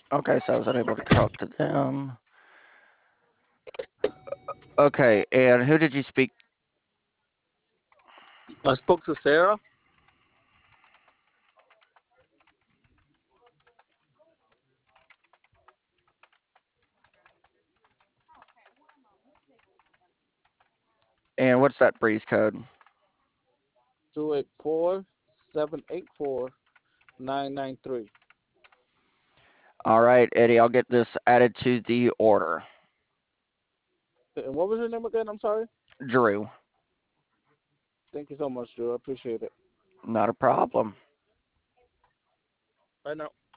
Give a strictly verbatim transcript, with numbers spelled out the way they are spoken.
Okay, so I was unable to talk to them. Okay, and who did you speak? I spoke to Sarah. And what's that breeze code? Two eight four seven eight four nine nine three. All right, Eddie, I'll get this added to the order. And what was your name again? I'm sorry. Drew, Thank you so much, Drew. I appreciate it. not a problem. Bye now.